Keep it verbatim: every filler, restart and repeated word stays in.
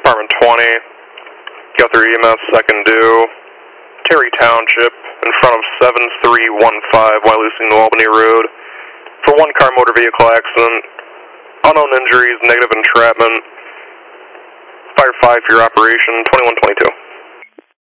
Department twenty, Guthrie E M S second due, Terry Township, in front of seven three one five Wyalusing New Albany Road, for one car motor vehicle accident, unknown injuries, negative entrapment, fire five for your operation, twenty-one twenty-two.